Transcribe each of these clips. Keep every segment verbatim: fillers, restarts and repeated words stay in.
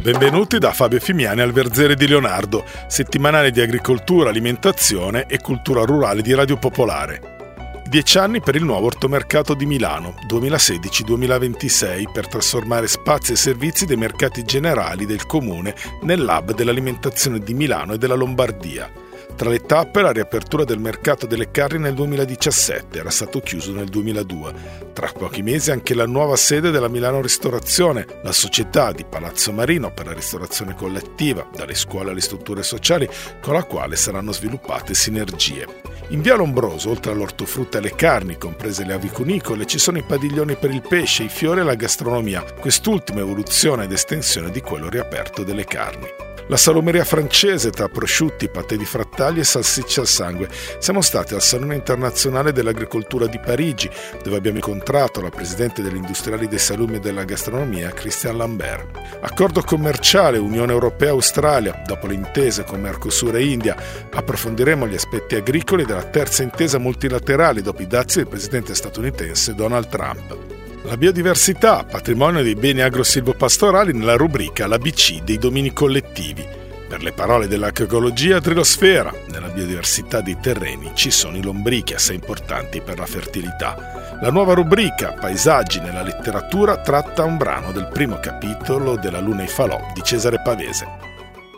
Benvenuti da Fabio Fimiani al Verzere di Leonardo, settimanale di agricoltura, alimentazione e cultura rurale di Radio Popolare. Dieci anni per il nuovo ortomercato di Milano, duemilasedici duemilaventisei, per trasformare spazi e servizi dei mercati generali del comune nell'hub dell'alimentazione di Milano e della Lombardia. Tra le tappe la riapertura del mercato delle carni nel duemiladiciassette, era stato chiuso nel duemiladue. Tra pochi mesi anche la nuova sede della Milano Ristorazione, la società di Palazzo Marino per la ristorazione collettiva, dalle scuole alle strutture sociali, con la quale saranno sviluppate sinergie. In via Lombroso, oltre all'ortofrutta e alle carni, comprese le aviconicole, ci sono i padiglioni per il pesce, i fiori e la gastronomia, quest'ultima evoluzione ed estensione di quello riaperto delle carni. La salumeria francese tra prosciutti, patè di frattaglie e salsicce al sangue. Siamo stati al Salone Internazionale dell'Agricoltura di Parigi, dove abbiamo incontrato la presidente degli industriali dei salumi e della gastronomia, Christian Lambert. Accordo commerciale Unione Europea-Australia, dopo le intese con Mercosur e India. Approfondiremo gli aspetti agricoli della terza intesa multilaterale dopo i dazi del presidente statunitense Donald Trump. La biodiversità, patrimonio dei beni agro-silvopastorali nella rubrica l'A B C dei domini collettivi. Per le parole dell'archeologia trilosfera, nella biodiversità dei terreni ci sono i lombrichi assai importanti per la fertilità. La nuova rubrica Paesaggi nella letteratura tratta un brano del primo capitolo della Luna e i falò di Cesare Pavese.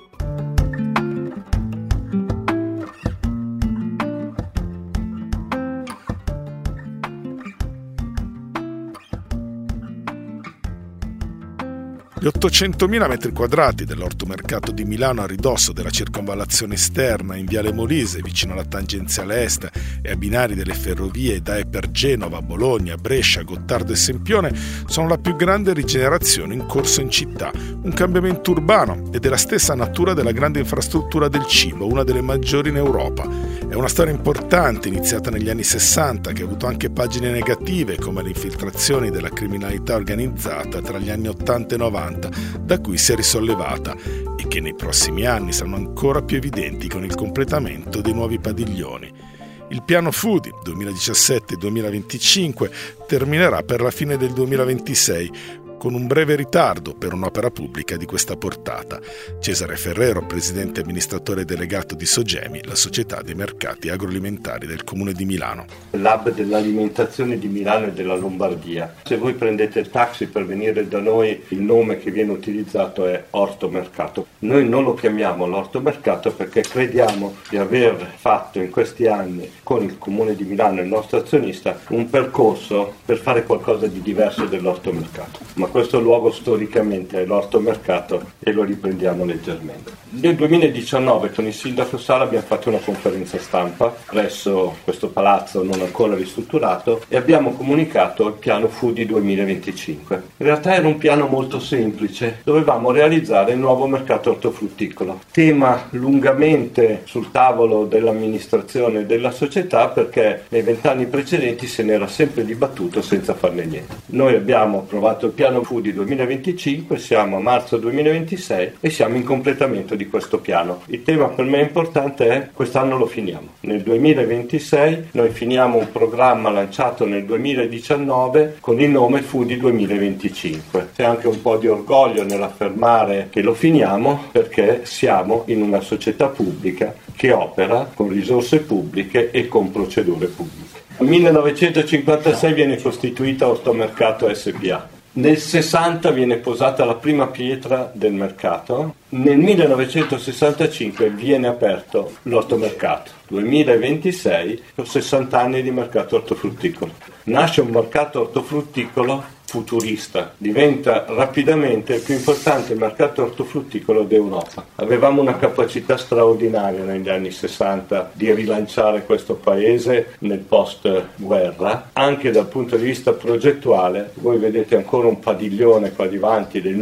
Gli ottocentomila metri quadrati dell'ortomercato di Milano a ridosso della circonvallazione esterna in Viale Molise, vicino alla tangenziale est e ai binari delle ferrovie da e per Genova, Bologna, Brescia, Gottardo e Sempione, sono la più grande rigenerazione in corso in città, un cambiamento urbano e della stessa natura della grande infrastruttura del cibo, una delle maggiori in Europa. È una storia importante iniziata negli anni sessanta che ha avuto anche pagine negative come le infiltrazioni della criminalità organizzata tra gli anni ottanta e novanta, da cui si è risollevata e che nei prossimi anni saranno ancora più evidenti con il completamento dei nuovi padiglioni. Il piano Foodie duemiladiciassette duemilaventicinque terminerà per la fine del duemilaventisei, con un breve ritardo per un'opera pubblica di questa portata. Cesare Ferrero, presidente e amministratore delegato di Sogemi, la società dei mercati agroalimentari del Comune di Milano. L'hub dell'alimentazione di Milano e della Lombardia. Se voi prendete il taxi per venire da noi, il nome che viene utilizzato è ortomercato. Noi non lo chiamiamo l'ortomercato perché crediamo di aver fatto in questi anni con il Comune di Milano e il nostro azionista un percorso per fare qualcosa di diverso dell'ortomercato. Ma questo luogo storicamente è l'ortomercato e lo riprendiamo leggermente. Nel duemiladiciannove con il sindaco Sala abbiamo fatto una conferenza stampa presso questo palazzo non ancora ristrutturato e abbiamo comunicato il piano Foodie duemilaventicinque. In realtà era un piano molto semplice, dovevamo realizzare il nuovo mercato ortofrutticolo, tema lungamente sul tavolo dell'amministrazione e della società perché nei vent'anni precedenti se n'era sempre dibattuto senza farne niente. Noi abbiamo approvato il piano Foodie duemilaventicinque, siamo a marzo duemilaventisei e siamo in completamento di questo piano. Il tema per me importante è quest'anno lo finiamo. Nel duemilaventisei noi finiamo un programma lanciato nel duemiladiciannove con il nome Foodie duemilaventicinque. C'è anche un po' di orgoglio nell'affermare che lo finiamo perché siamo in una società pubblica che opera con risorse pubbliche e con procedure pubbliche. Nel millenovecentocinquantasei viene costituita Ortomercato S P A. Nel sessanta viene posata la prima pietra del mercato, nel millenovecentosessantacinque viene aperto l'ortomercato, duemilaventisei con sessanta anni di mercato ortofrutticolo. Nasce un mercato ortofrutticolo futurista, diventa rapidamente il più importante mercato ortofrutticolo d'Europa. Avevamo una capacità straordinaria negli anni sessanta di rilanciare questo paese nel post-guerra, anche dal punto di vista progettuale. Voi vedete ancora un padiglione qua davanti del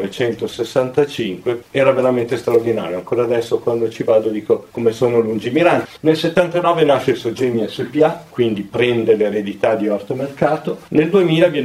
millenovecentosessantacinque, era veramente straordinario. Ancora adesso quando ci vado dico come sono lungimiranti. Nel settantanove nasce Sogemi S P A, quindi prende l'eredità di ortomercato. Nel duemila viene trasferito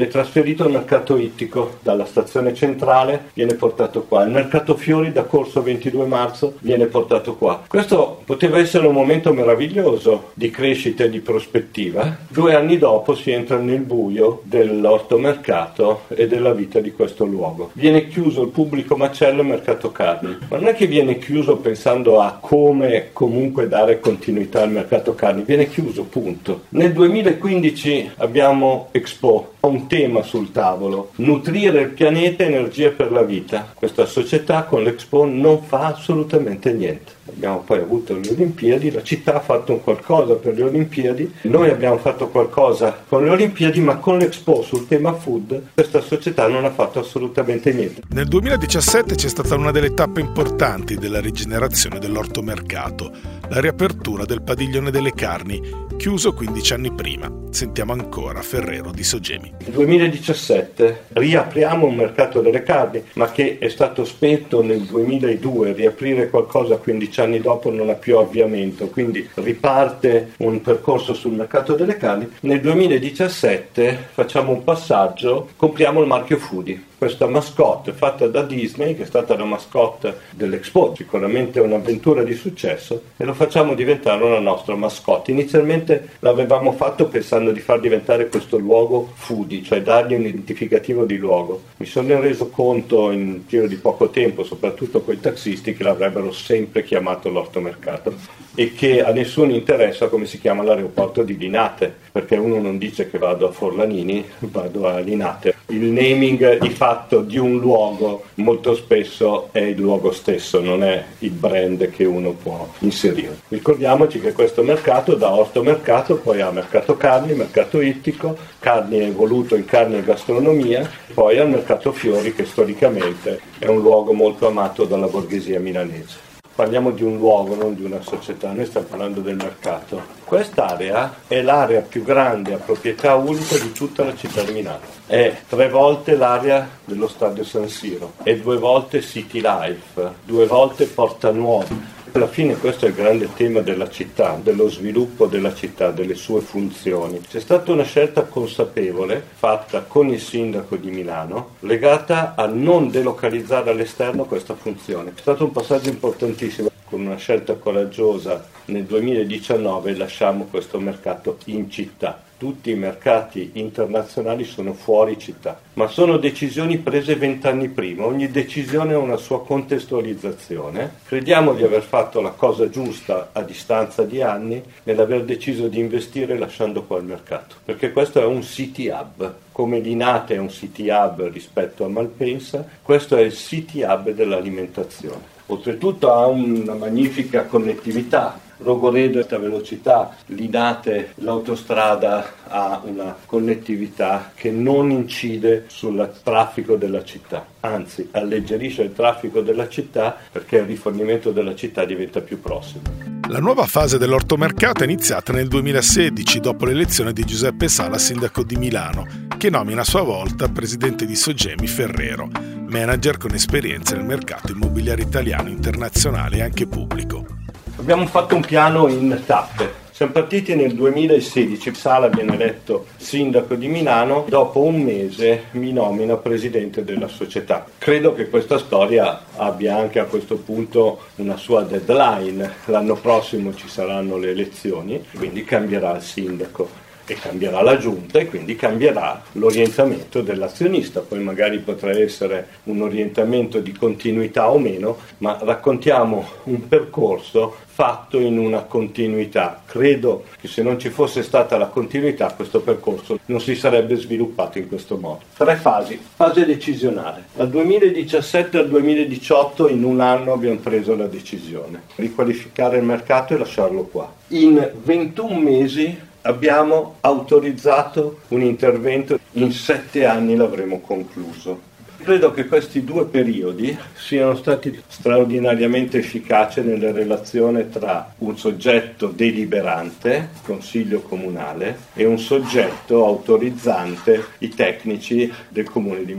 trasferito al mercato ittico, dalla stazione centrale viene portato qua, il mercato fiori da Corso ventidue marzo viene portato qua. Questo poteva essere un momento meraviglioso di crescita e di prospettiva. Due anni dopo si entra nel buio dell'ortomercato e della vita di questo luogo. Viene chiuso il pubblico macello e mercato carni, ma non è che viene chiuso pensando a come comunque dare continuità al mercato carni, viene chiuso, punto. Nel duemilaquindici abbiamo Expo, un tema sul tavolo: nutrire il pianeta, energia per la vita. Questa società con l'Expo non fa assolutamente niente. Abbiamo poi avuto le Olimpiadi, la città ha fatto un qualcosa per le Olimpiadi, noi abbiamo fatto qualcosa con le Olimpiadi, ma con l'Expo sul tema food questa società non ha fatto assolutamente niente. Nel duemiladiciassette c'è stata una delle tappe importanti della rigenerazione dell'ortomercato, la riapertura del padiglione delle carni, chiuso quindici anni prima. Sentiamo ancora Ferrero di Sogemi. Nel duemiladiciassette riapriamo un mercato delle carni, ma che è stato spento nel duemiladue. Riaprire qualcosa quindici anni dopo non ha più avviamento, quindi riparte un percorso sul mercato delle carni. Nel duemiladiciassette facciamo un passaggio, compriamo il marchio Foodie. Questa mascotte fatta da Disney, che è stata la mascotte dell'Expo, sicuramente un'avventura di successo, e lo facciamo diventare una nostra mascotte. Inizialmente l'avevamo fatto pensando di far diventare questo luogo Foodie, cioè dargli un identificativo di luogo. Mi sono reso conto in giro di poco tempo, soprattutto con i taxisti, che l'avrebbero sempre chiamato l'ortomercato e che a nessuno interessa come si chiama l'aeroporto di Linate, perché uno non dice che vado a Forlanini, vado a Linate. Il naming di fatto di un luogo molto spesso è il luogo stesso, non è il brand che uno può inserire. Ricordiamoci che questo mercato da ortomercato poi ha mercato carni, mercato ittico, carni è evoluto in carni e gastronomia, poi al mercato fiori, che storicamente è un luogo molto amato dalla borghesia milanese. Parliamo di un luogo, non di una società, noi stiamo parlando del mercato. Quest'area è l'area più grande a proprietà unica di tutta la città di Milano. È tre volte l'area dello stadio San Siro, è due volte City Life, due volte Porta Nuova. Alla fine questo è il grande tema della città, dello sviluppo della città, delle sue funzioni. C'è stata una scelta consapevole fatta con il sindaco di Milano legata a non delocalizzare all'esterno questa funzione. È stato un passaggio importantissimo. Con una scelta coraggiosa nel duemiladiciannove lasciamo questo mercato in città. Tutti i mercati internazionali sono fuori città, ma sono decisioni prese vent'anni prima, ogni decisione ha una sua contestualizzazione. Crediamo di aver fatto la cosa giusta a distanza di anni nell'aver deciso di investire lasciando qua il mercato, perché questo è un city hub. Come Linate è un city hub rispetto a Malpensa, questo è il city hub dell'alimentazione. Oltretutto ha una magnifica connettività, Rogoredo è a velocità, Linate, l'autostrada ha una connettività che non incide sul traffico della città, anzi alleggerisce il traffico della città perché il rifornimento della città diventa più prossimo. La nuova fase dell'ortomercato è iniziata nel duemilasedici dopo l'elezione di Giuseppe Sala sindaco di Milano, che nomina a sua volta presidente di Sogemi Ferrero, manager con esperienza nel mercato immobiliare italiano, internazionale e anche pubblico. Abbiamo fatto un piano in tappe. Siamo partiti nel duemilasedici, Sala viene eletto sindaco di Milano, dopo un mese mi nomina presidente della società. Credo che questa storia abbia anche a questo punto una sua deadline, l'anno prossimo ci saranno le elezioni, quindi cambierà il sindaco e cambierà la giunta e quindi cambierà l'orientamento dell'azionista, poi magari potrà essere un orientamento di continuità o meno, ma raccontiamo un percorso fatto in una continuità. Credo che se non ci fosse stata la continuità questo percorso non si sarebbe sviluppato in questo modo. Tre fasi. Fase decisionale. Dal duemiladiciassette al duemiladiciotto in un anno abbiamo preso la decisione di qualificare il mercato e lasciarlo qua. In ventuno mesi abbiamo autorizzato un intervento, in sette anni l'avremo concluso. Credo che questi due periodi siano stati straordinariamente efficaci nella relazione tra un soggetto deliberante, Consiglio Comunale, e un soggetto autorizzante, i tecnici del Comune di Milano.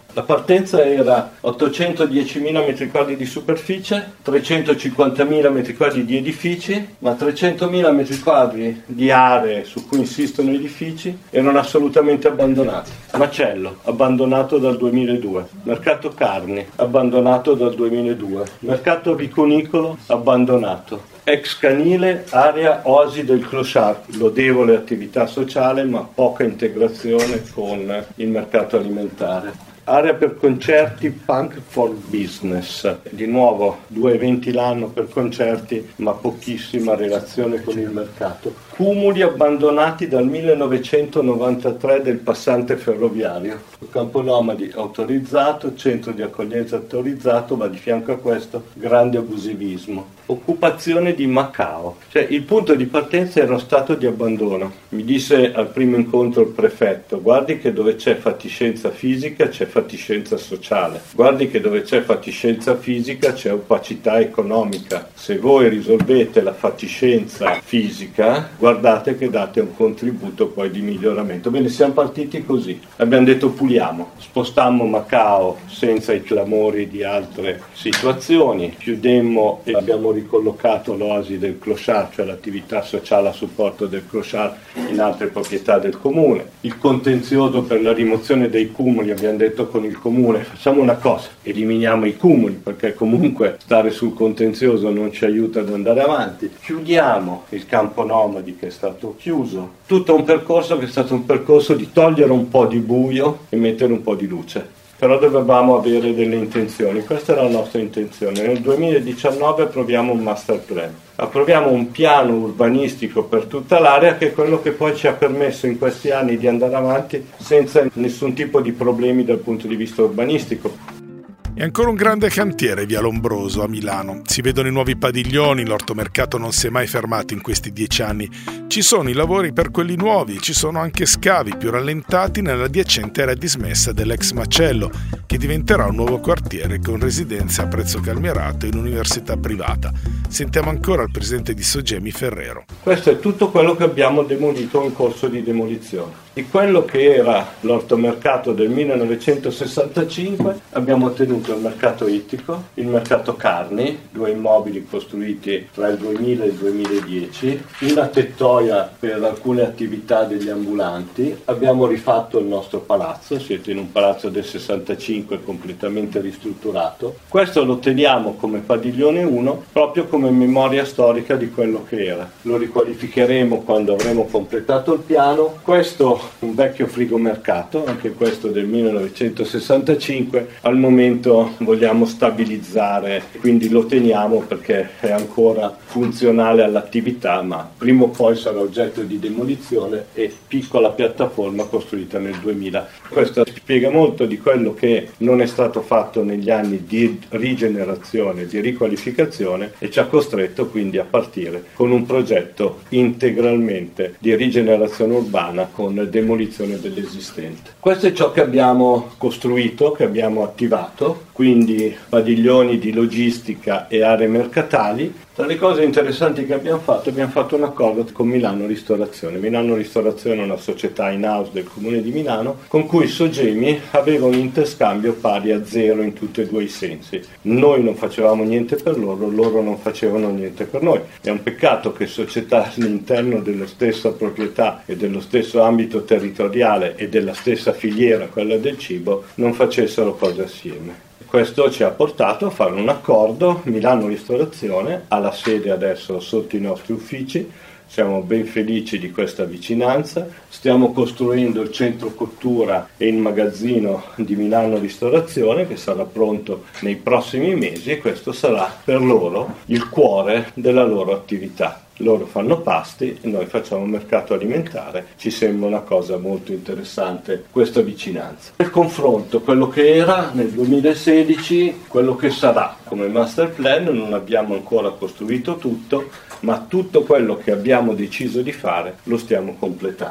La partenza era ottocentodiecimila metri quadri di superficie, trecentocinquantamila metri quadri di edifici, ma trecentomila metri quadri di aree su cui insistono edifici erano assolutamente abbandonati. Macello, abbandonato dal duemiladue. Mercato carni, abbandonato dal duemiladue. Mercato viconicolo, abbandonato. Ex canile, area oasi del clochard, lodevole attività sociale ma poca integrazione con il mercato alimentare. Area per concerti, Punk for Business, di nuovo due eventi l'anno per concerti ma pochissima relazione con il mercato. Cumuli abbandonati dal millenovecentonovantatré del passante ferroviario. Campo nomadi autorizzato, centro di accoglienza autorizzato, ma di fianco a questo grande abusivismo. Occupazione di Macao, cioè il punto di partenza era uno stato di abbandono. Mi disse al primo incontro il prefetto: guardi che dove c'è fatiscenza fisica c'è fatiscenza sociale, guardi che dove c'è fatiscenza fisica c'è opacità economica. Se voi risolvete la fatiscenza fisica, guardate che date un contributo poi di miglioramento. Bene, siamo partiti così, abbiamo detto puliamo, spostammo Macao senza i clamori di altre situazioni, chiudemmo e abbiamo ricollocato l'oasi del clochard, cioè l'attività sociale a supporto del clochard, in altre proprietà del comune. Il contenzioso per la rimozione dei cumuli, abbiamo detto con il comune facciamo una cosa, eliminiamo i cumuli perché comunque stare sul contenzioso non ci aiuta ad andare avanti, chiudiamo il campo nomadi che è stato chiuso, tutto un percorso che è stato un percorso di togliere un po' di buio e mettere un po' di luce. Però dovevamo avere delle intenzioni, questa era la nostra intenzione. Nel duemiladiciannove approviamo un master plan, approviamo un piano urbanistico per tutta l'area che è quello che poi ci ha permesso in questi anni di andare avanti senza nessun tipo di problemi dal punto di vista urbanistico. È ancora un grande cantiere via Lombroso a Milano. Si vedono i nuovi padiglioni, l'ortomercato non si è mai fermato in questi dieci anni. Ci sono i lavori per quelli nuovi e ci sono anche scavi più rallentati nell'adiacente area dismessa dell'ex macello, che diventerà un nuovo quartiere con residenze a prezzo calmierato in università privata. Sentiamo ancora il presidente di Sogemi Ferrero. Questo è tutto quello che abbiamo demolito in corso di demolizione. Di quello che era l'ortomercato del millenovecentosessantacinque abbiamo ottenuto il mercato ittico, il mercato carni, due immobili costruiti tra il duemila e il duemiladieci, una tettoia per alcune attività degli ambulanti, abbiamo rifatto il nostro palazzo, siete in un palazzo del sessantacinque completamente ristrutturato. Questo lo teniamo come padiglione uno proprio come memoria storica di quello che era. Lo riqualificheremo quando avremo completato il piano. Questo un vecchio frigomercato, anche questo del millenovecentosessantacinque, al momento vogliamo stabilizzare, quindi lo teniamo perché è ancora funzionale all'attività, ma prima o poi sarà oggetto di demolizione e piccola piattaforma costruita nel duemila. Questo spiega molto di quello che non è stato fatto negli anni di rigenerazione, di riqualificazione, e ci ha costretto quindi a partire con un progetto integralmente di rigenerazione urbana con demolizione dell'esistente. Questo è ciò che abbiamo costruito, che abbiamo attivato, quindi padiglioni di logistica e aree mercatali. Tra le cose interessanti che abbiamo fatto, abbiamo fatto un accordo con Milano Ristorazione. Milano Ristorazione è una società in-house del Comune di Milano con cui Sogemi aveva un interscambio pari a zero in tutti e due i sensi. Noi non facevamo niente per loro, loro non facevano niente per noi. È un peccato che società all'interno della stessa proprietà e dello stesso ambito territoriale e della stessa filiera, quella del cibo, non facessero cose assieme. Questo ci ha portato a fare un accordo. Milano Ristorazione ha la sede adesso sotto i nostri uffici, siamo ben felici di questa vicinanza, stiamo costruendo il centro cottura e il magazzino di Milano Ristorazione che sarà pronto nei prossimi mesi e questo sarà per loro il cuore della loro attività. Loro fanno pasti e noi facciamo mercato alimentare, ci sembra una cosa molto interessante questa vicinanza. Il confronto, quello che era nel duemilasedici, quello che sarà come master plan, non abbiamo ancora costruito tutto, ma tutto quello che abbiamo deciso di fare lo stiamo completando.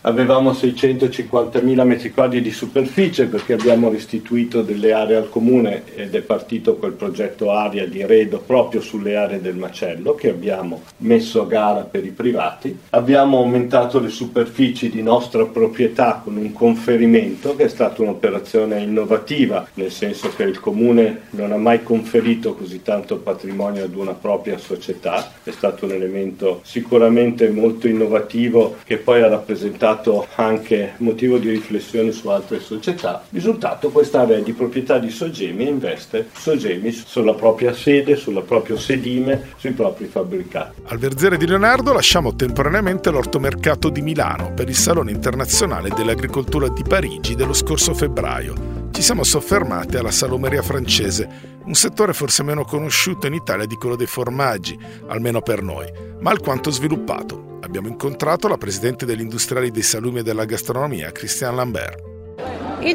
avevamo seicentocinquantamila metri quadri di superficie perché abbiamo restituito delle aree al comune ed è partito quel progetto Aria di Redo proprio sulle aree del macello che abbiamo messo a gara per i privati. Abbiamo aumentato le superfici di nostra proprietà con un conferimento che è stata un'operazione innovativa, nel senso che il comune non ha mai conferito così tanto patrimonio ad una propria società. È stato un elemento sicuramente molto innovativo che poi ha rappresentato anche motivo di riflessione su altre società. Risultato, quest'area di proprietà di Sogemi investe Sogemi sulla propria sede, sul proprio sedime, sui propri fabbricati. Al Verziere di Leonardo lasciamo temporaneamente l'ortomercato di Milano per il Salone Internazionale dell'Agricoltura di Parigi dello scorso febbraio. Ci siamo soffermati alla salumeria francese, un settore forse meno conosciuto in Italia di quello dei formaggi, almeno per noi, ma alquanto sviluppato. Abbiamo incontrato la presidente degli industriali dei salumi e della gastronomia, Christiane Lambert. In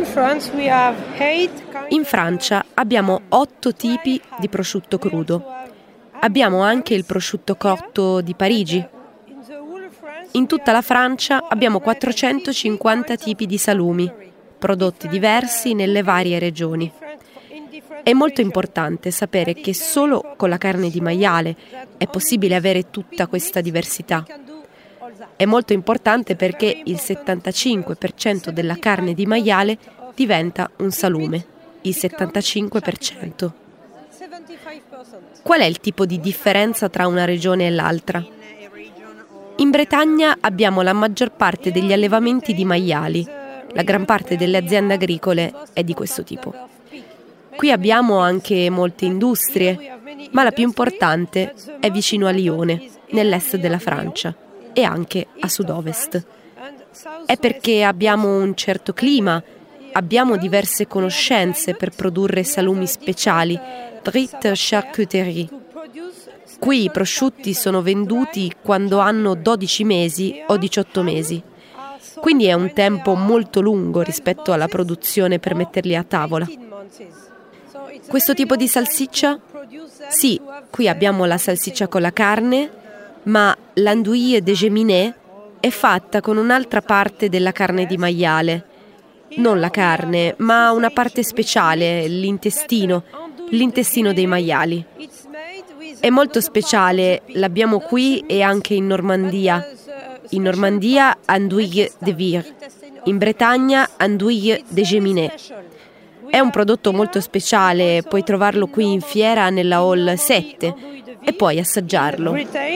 Francia abbiamo otto tipi di prosciutto crudo. Abbiamo anche il prosciutto cotto di Parigi. In tutta la Francia abbiamo quattrocentocinquanta tipi di salumi, prodotti diversi nelle varie regioni. È molto importante sapere che solo con la carne di maiale è possibile avere tutta questa diversità. È molto importante perché il settantacinque per cento della carne di maiale diventa un salume, il settantacinque per cento. Qual è il tipo di differenza tra una regione e l'altra? In Bretagna abbiamo la maggior parte degli allevamenti di maiali. La gran parte delle aziende agricole è di questo tipo. Qui abbiamo anche molte industrie, ma la più importante è vicino a Lione, nell'est della Francia, e anche a sud-ovest. È perché abbiamo un certo clima, abbiamo diverse conoscenze per produrre salumi speciali, Brite Charcuterie. Qui i prosciutti sono venduti quando hanno dodici mesi o diciotto mesi. Quindi è un tempo molto lungo rispetto alla produzione per metterli a tavola. Questo tipo di salsiccia? Sì, qui abbiamo la salsiccia con la carne, ma l'andouille de Géminé è fatta con un'altra parte della carne di maiale. Non la carne, ma una parte speciale, l'intestino, l'intestino dei maiali. È molto speciale, l'abbiamo qui e anche in Normandia. In Normandia andouille de Vire, in Bretagna andouille de Géminé. È un prodotto molto speciale, puoi trovarlo qui in fiera nella Hall sette e puoi assaggiarlo.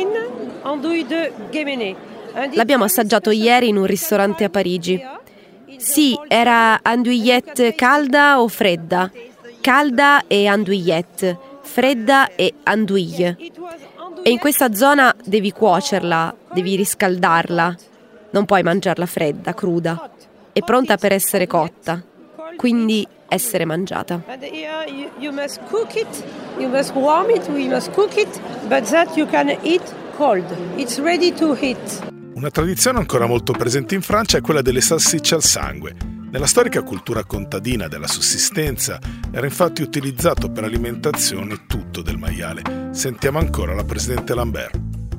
L'abbiamo assaggiato ieri in un ristorante a Parigi. Sì, era andouillette calda o fredda? Calda e andouillette, fredda e andouille. E in questa zona devi cuocerla, devi riscaldarla. Non puoi mangiarla fredda, cruda. È pronta per essere cotta, quindi essere mangiata. You must cook it, you must warm it, you must cook it, but that you can eat cold. It's ready to eat. Una tradizione ancora molto presente in Francia è quella delle salsicce al sangue. Nella storica cultura contadina della sussistenza era infatti utilizzato per alimentazione tutto del maiale. Sentiamo ancora la presidente Lambert.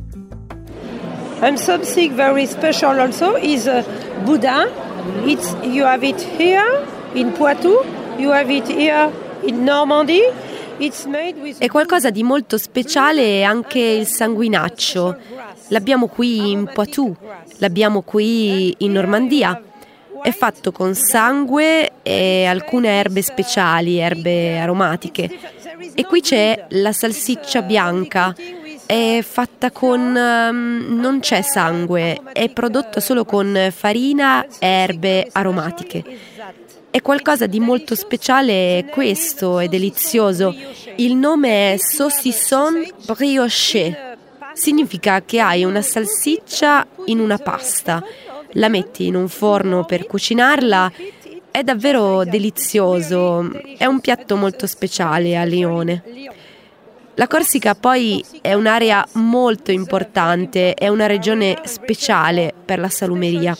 And something very special also is uh, boudin. It's, you have it here in Poitou, you have it here in Normandy. It's made with... È qualcosa di molto speciale anche il sanguinaccio. L'abbiamo qui in Poitou, l'abbiamo qui in Normandia. È fatto con sangue e alcune erbe speciali, erbe aromatiche. E qui c'è la salsiccia bianca. È fatta con... Um, non c'è sangue, è prodotta solo con farina e erbe aromatiche. È qualcosa di molto speciale questo, è delizioso. Il nome è saucisson brioché. Significa che hai una salsiccia in una pasta. La metti in un forno per cucinarla. È davvero delizioso. È un piatto molto speciale a Lione. La Corsica poi è un'area molto importante, è una regione speciale per la salumeria.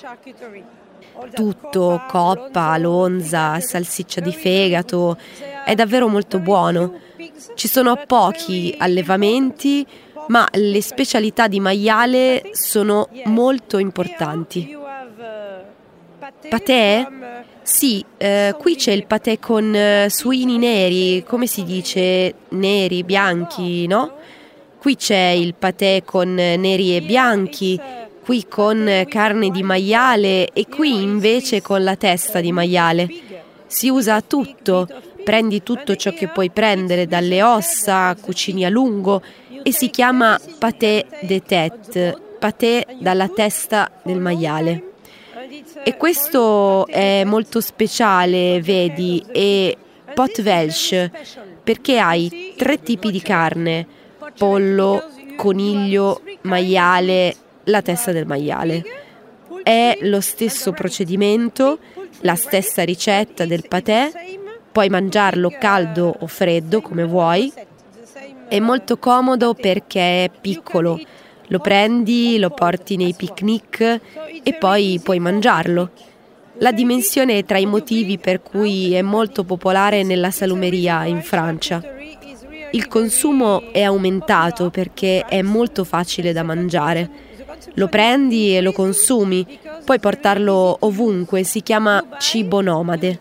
Tutto, coppa, lonza, salsiccia di fegato, è davvero molto buono. Ci sono pochi allevamenti, ma le specialità di maiale sono molto importanti. Patè? Sì, eh, qui c'è il patè con eh, suini neri, come si dice? Neri, bianchi, no? Qui c'è il patè con eh, neri e bianchi, qui con eh, carne di maiale e qui invece con la testa di maiale. Si usa tutto, prendi tutto ciò che puoi prendere, dalle ossa, cucini a lungo e si chiama paté de tête, paté dalla testa del maiale. E questo è molto speciale, vedi, è pot welsh, perché hai tre tipi di carne, pollo, coniglio, maiale, la testa del maiale. È lo stesso procedimento, la stessa ricetta del patè, puoi mangiarlo caldo o freddo come vuoi. È molto comodo perché è piccolo, lo prendi, lo porti nei picnic e poi puoi mangiarlo. La dimensione è tra i motivi per cui è molto popolare nella salumeria in Francia. Il consumo è aumentato perché è molto facile da mangiare. Lo prendi e lo consumi, puoi portarlo ovunque, si chiama cibo nomade.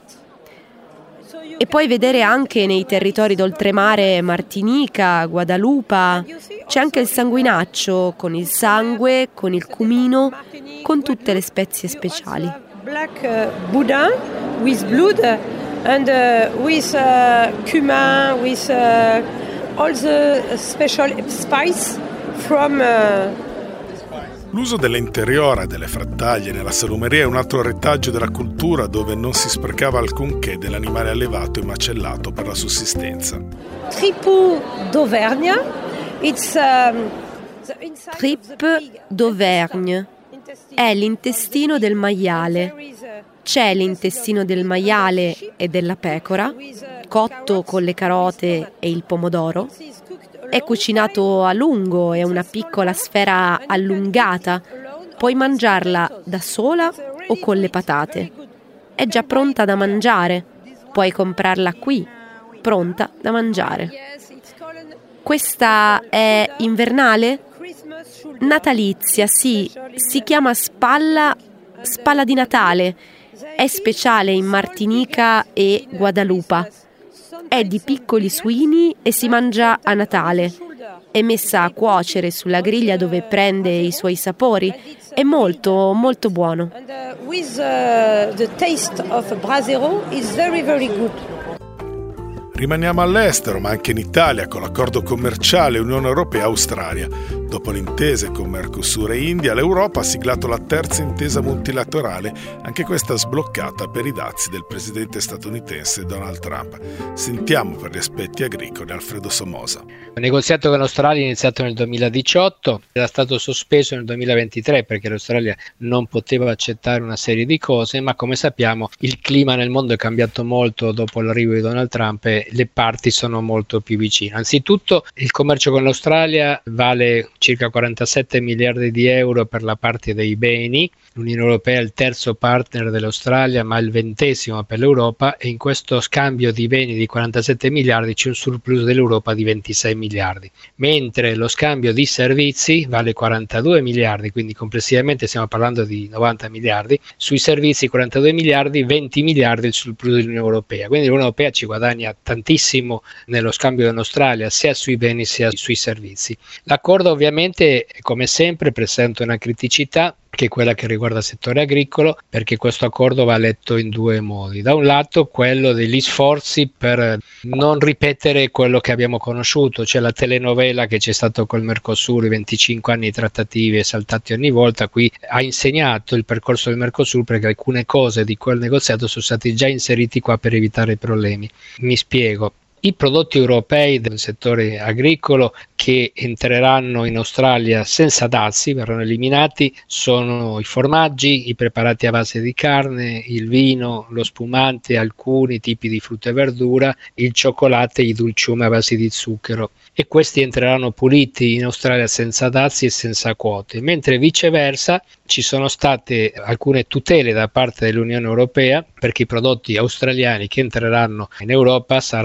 E puoi vedere anche nei territori d'oltremare Martinica, Guadalupa, c'è anche il sanguinaccio con il sangue, con il cumino, con tutte le spezie speciali. Black uh, boudin with blood and uh, with uh, cumin, with uh, all the special spice from uh, L'uso dell'interiora e delle frattaglie nella salumeria è un altro retaggio della cultura dove non si sprecava alcunché dell'animale allevato e macellato per la sussistenza. Tripot d'Auvergne. It's um, Trip d'Auvergne è l'intestino del maiale. C'è l'intestino del maiale e della pecora, cotto con le carote e il pomodoro. È cucinato a lungo, è una piccola sfera allungata. Puoi mangiarla da sola o con le patate. È già pronta da mangiare. Puoi comprarla qui, pronta da mangiare. Questa è invernale? Natalizia, sì. Si chiama spalla, spalla di Natale. È speciale in Martinica e Guadalupa. È di piccoli suini e si mangia a Natale. È messa a cuocere sulla griglia dove prende i suoi sapori. È molto, molto buono. and uh, with uh, the taste of brasero is very very good. Rimaniamo all'estero, ma anche in Italia, con l'accordo commerciale Unione Europea-Australia. Dopo le intese con Mercosur e India, l'Europa ha siglato la terza intesa multilaterale, anche questa sbloccata per i dazi del presidente statunitense Donald Trump. Sentiamo per gli aspetti agricoli Alfredo Somoza. Il negoziato con l'Australia è iniziato nel duemiladiciotto, era stato sospeso nel duemilaventitré perché l'Australia non poteva accettare una serie di cose, ma come sappiamo il clima nel mondo è cambiato molto dopo l'arrivo di Donald Trump e le parti sono molto più vicine. Anzitutto il commercio con l'Australia vale circa quarantasette miliardi di euro per la parte dei beni. L'Unione Europea è il terzo partner dell'Australia, ma il ventesimo per l'Europa, e in questo scambio di beni di quarantasette miliardi c'è un surplus dell'Europa di ventisei miliardi, mentre lo scambio di servizi vale quarantadue miliardi, quindi complessivamente stiamo parlando di novanta miliardi. Sui servizi quarantadue miliardi, venti miliardi il surplus dell'Unione Europea, quindi l'Unione Europea ci guadagna tantissimo nello scambio con l'Australia, sia sui beni sia sui servizi. L'accordo ovviamente, come sempre, presenta una criticità, che è quella che riguarda il settore agricolo, perché questo accordo va letto in due modi. Da un lato quello degli sforzi per non ripetere quello che abbiamo conosciuto, cioè la telenovela che c'è stato col Mercosur, i venticinque anni di trattative saltati ogni volta. Qui ha insegnato il percorso del Mercosur, perché alcune cose di quel negoziato sono stati già inseriti qua per evitare problemi. Mi spiego. I prodotti europei del settore agricolo che entreranno in Australia senza dazi, verranno eliminati, sono i formaggi, i preparati a base di carne, il vino, lo spumante, alcuni tipi di frutta e verdura, il cioccolato e i dolciumi a base di zucchero. E questi entreranno puliti in Australia senza dazi e senza quote, mentre viceversa ci sono state alcune tutele da parte dell'Unione Europea, perché i prodotti australiani che entreranno in Europa saranno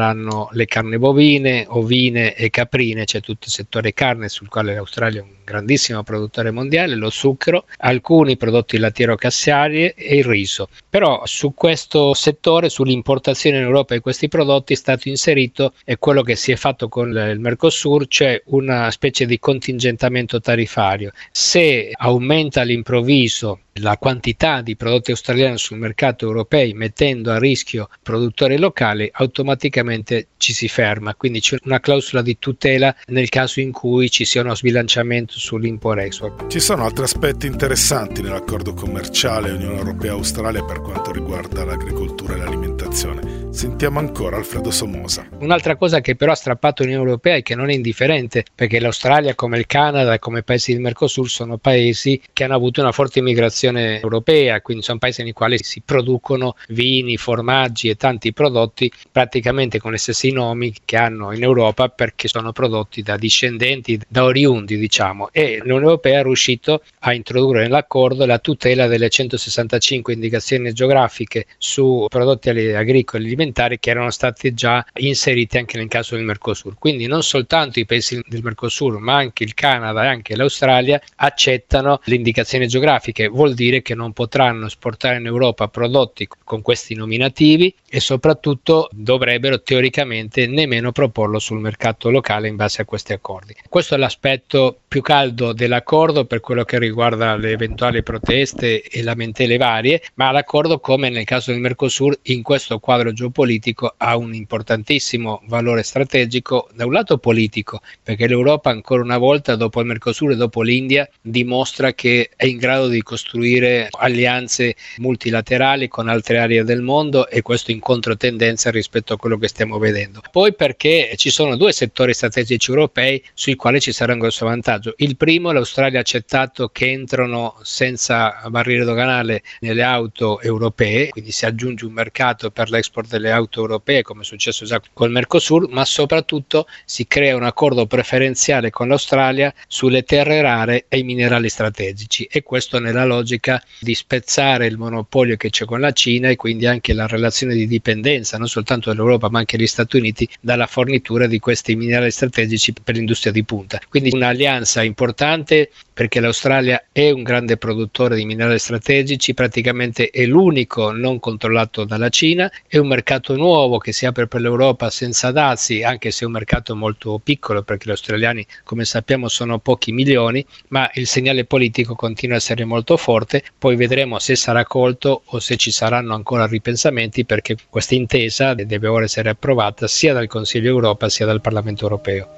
sono le carni bovine, ovine e caprine, c'è tutto il settore carne sul quale l'Australia è un grandissimo produttore mondiale, lo zucchero, alcuni prodotti lattiero-caseari e il riso. Però su questo settore, sull'importazione in Europa di questi prodotti, è stato inserito è quello che si è fatto con il Mercosur, cioè una specie di contingentamento tarifario. Se aumenta all'improvviso la quantità di prodotti australiani sul mercato europeo, mettendo a rischio produttori locali, automaticamente ci si ferma. Quindi c'è una clausola di tutela nel caso in cui ci sia uno sbilanciamento sull'import-export. Ci sono altri aspetti interessanti nell'accordo commerciale Unione Europea-Australia per quanto riguarda l'agricoltura e l'alimentazione. Sentiamo ancora Alfredo Somoza. Un'altra cosa che però ha strappato l'Unione Europea e che non è indifferente, perché l'Australia, come il Canada e come i paesi del Mercosur, sono paesi che hanno avuto una forte immigrazione europea, quindi sono paesi nei quali si producono vini, formaggi e tanti prodotti praticamente con gli stessi nomi che hanno in Europa, perché sono prodotti da discendenti, da oriundi, diciamo, e l'Unione Europea è riuscito a introdurre nell'accordo la tutela delle centosessantacinque indicazioni geografiche su prodotti agricoli e alimentari che erano state già inserite anche nel caso del Mercosur. Quindi non soltanto i paesi del Mercosur, ma anche il Canada e anche l'Australia accettano le indicazioni geografiche. Vuol dire che non potranno esportare in Europa prodotti con questi nominativi e soprattutto dovrebbero teoricamente nemmeno proporlo sul mercato locale in base a questi accordi. Questo è l'aspetto più caldo dell'accordo per quello che riguarda le eventuali proteste e lamentele varie, ma l'accordo, come nel caso del Mercosur, in questo quadro geopolitico ha un importantissimo valore strategico, da un lato politico, perché l'Europa ancora una volta, dopo il Mercosur e dopo l'India, dimostra che è in grado di costruire alleanze multilaterali con altre aree del mondo, e questo in controtendenza rispetto a quello che stiamo vedendo. Poi perché ci sono due settori strategici europei sui quali ci sarà un grosso vantaggio. Il primo, l'Australia ha accettato che entrano senza barriere doganali nelle auto europee, quindi si aggiunge un mercato per l'export delle auto europee, come è successo già col Mercosur, ma soprattutto si crea un accordo preferenziale con l'Australia sulle terre rare e i minerali strategici, e questo nella logica di spezzare il monopolio che c'è con la Cina e quindi anche la relazione di dipendenza non soltanto dell'Europa ma anche degli Stati Uniti dalla fornitura di questi minerali strategici per l'industria di punta. Quindi un'alleanza importante, perché l'Australia è un grande produttore di minerali strategici, praticamente è l'unico non controllato dalla Cina, è un mercato nuovo che si apre per l'Europa senza dazi, anche se è un mercato molto piccolo perché gli australiani, come sappiamo, sono pochi milioni, ma il segnale politico continua a essere molto forte. Poi vedremo se sarà colto o se ci saranno ancora ripensamenti, perché questa intesa deve ora essere approvata sia dal Consiglio Europa sia dal Parlamento Europeo.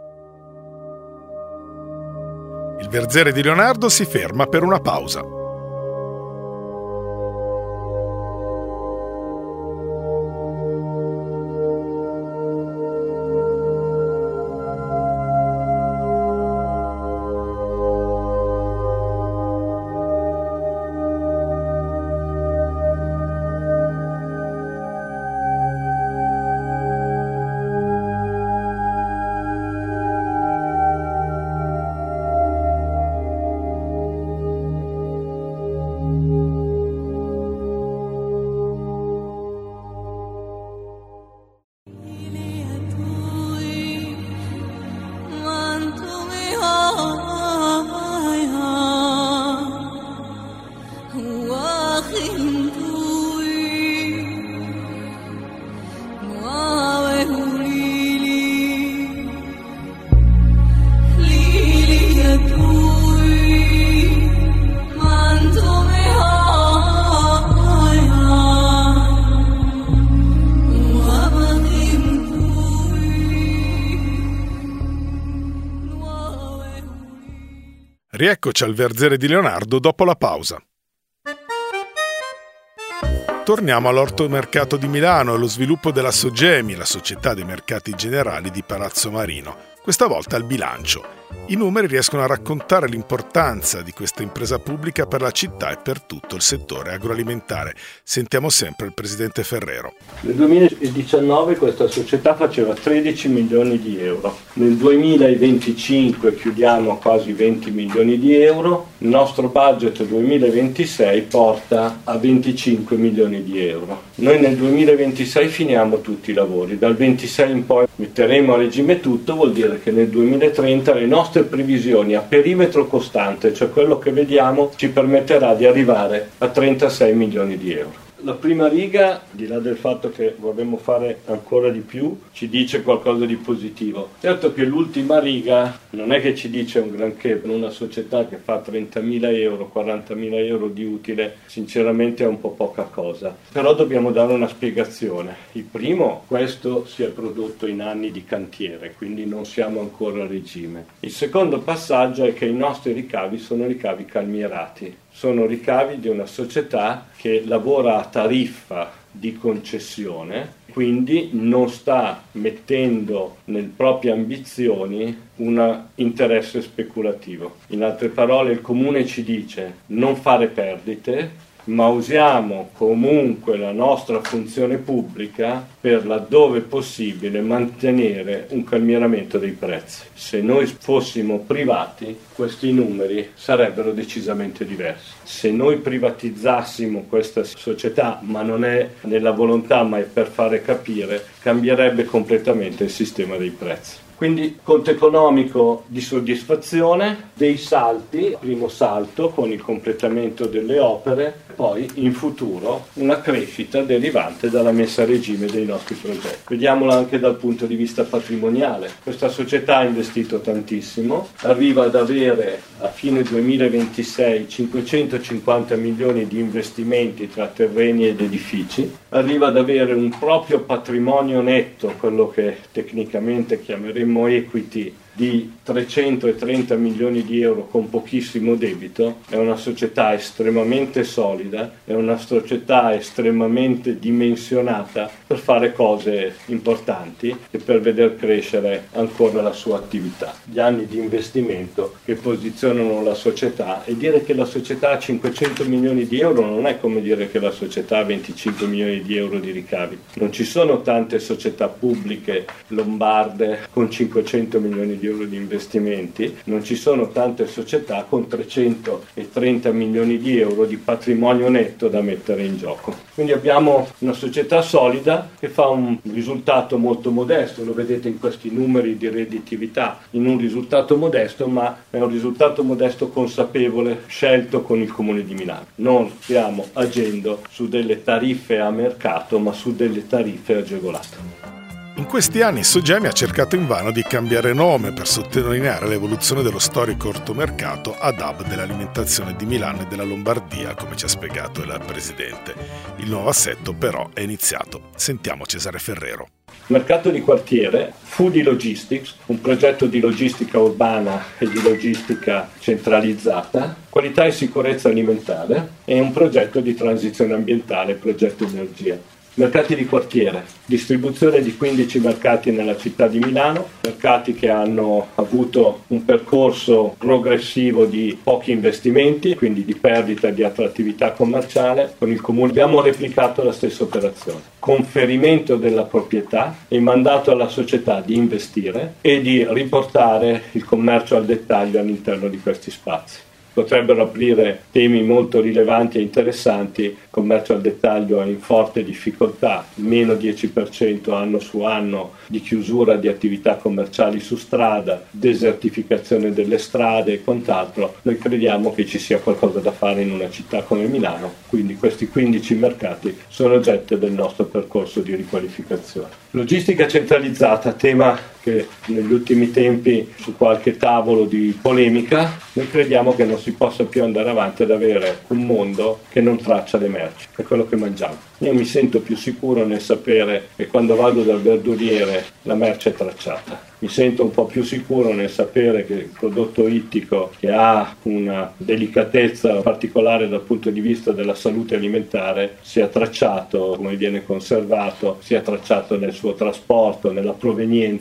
Il Verzere di Leonardo si ferma per una pausa. Rieccoci al Verzere di Leonardo dopo la pausa. Torniamo all'ortomercato di Milano e allo sviluppo della Sogemi, la società dei mercati generali di Palazzo Marino, questa volta al bilancio. I numeri riescono a raccontare l'importanza di questa impresa pubblica per la città e per tutto il settore agroalimentare. Sentiamo sempre il presidente Ferrero. Nel duemiladiciannove questa società faceva tredici milioni di euro, nel duemilaventicinque chiudiamo a quasi venti milioni di euro, il nostro budget duemilaventisei porta a venticinque milioni di euro. Noi nel duemilaventisei finiamo tutti i lavori, dal ventisei in poi metteremo a regime tutto, vuol dire che nel duemilatrenta le nostre previsioni a perimetro costante, cioè quello che vediamo, ci permetterà di arrivare a trentasei milioni di euro. La prima riga, al di là del fatto che vorremmo fare ancora di più, ci dice qualcosa di positivo. Certo che l'ultima riga non è che ci dice un granché, per una società che fa trentamila euro, quarantamila euro di utile, sinceramente è un po' poca cosa. Però dobbiamo dare una spiegazione. Il primo, questo si è prodotto in anni di cantiere, quindi non siamo ancora a regime. Il secondo passaggio è che i nostri ricavi sono ricavi calmierati. Sono ricavi di una società che lavora a tariffa di concessione, quindi non sta mettendo nelle proprie ambizioni un interesse speculativo. In altre parole, il Comune ci dice non fare perdite, ma usiamo comunque la nostra funzione pubblica per, laddove possibile, mantenere un calmieramento dei prezzi. Se noi fossimo privati, questi numeri sarebbero decisamente diversi. Se noi privatizzassimo questa società, ma non è nella volontà, ma è per fare capire, cambierebbe completamente il sistema dei prezzi. Quindi conto economico di soddisfazione, dei salti, primo salto con il completamento delle opere, poi in futuro una crescita derivante dalla messa a regime dei nostri progetti. Vediamola anche dal punto di vista patrimoniale. Questa società ha investito tantissimo, arriva ad avere a fine duemilaventisei cinquecentocinquanta milioni di investimenti tra terreni ed edifici, arriva ad avere un proprio patrimonio netto, quello che tecnicamente chiameremo equity, di trecentotrenta milioni di euro con pochissimo debito. È una società estremamente solida, è una società estremamente dimensionata per fare cose importanti e per veder crescere ancora la sua attività. Gli anni di investimento che posizionano la società, e dire che la società ha cinquecento milioni di euro non è come dire che la società ha venticinque milioni di euro di ricavi. Non ci sono tante società pubbliche lombarde con cinquecento milioni di euro di investimenti, non ci sono tante società con trecentotrenta milioni di euro di patrimonio netto da mettere in gioco. Quindi abbiamo una società solida che fa un risultato molto modesto, lo vedete in questi numeri di redditività, in un risultato modesto, ma è un risultato modesto consapevole, scelto con il Comune di Milano. Non stiamo agendo su delle tariffe a mercato, ma su delle tariffe agevolate. In questi anni Sogemi ha cercato invano di cambiare nome per sottolineare l'evoluzione dello storico ortomercato ad hub dell'alimentazione di Milano e della Lombardia, come ci ha spiegato il presidente. Il nuovo assetto però è iniziato. Sentiamo Cesare Ferrero. Mercato di quartiere, Foodie Logistics, un progetto di logistica urbana e di logistica centralizzata, qualità e sicurezza alimentare e un progetto di transizione ambientale, progetto energia. Mercati di quartiere, distribuzione di quindici mercati nella città di Milano, mercati che hanno avuto un percorso progressivo di pochi investimenti, quindi di perdita di attrattività commerciale. Con il Comune abbiamo replicato la stessa operazione, conferimento della proprietà e mandato alla società di investire e di riportare il commercio al dettaglio all'interno di questi spazi. Potrebbero aprire temi molto rilevanti e interessanti. Il commercio al dettaglio è in forte difficoltà, meno dieci per cento anno su anno di chiusura di attività commerciali su strada, desertificazione delle strade e quant'altro. Noi crediamo che ci sia qualcosa da fare in una città come Milano, quindi questi quindici mercati sono oggetto del nostro percorso di riqualificazione. Logistica centralizzata, tema che negli ultimi tempi su qualche tavolo di polemica. Noi crediamo che non si possa più andare avanti ad avere un mondo che non traccia le merci, è quello che mangiamo. Io mi sento più sicuro nel sapere che quando vado dal verduriere la merce è tracciata. Mi sento un po' più sicuro nel sapere che il prodotto ittico, che ha una delicatezza particolare dal punto di vista della salute alimentare, sia tracciato, come viene conservato, sia tracciato nel suo trasporto, nella provenienza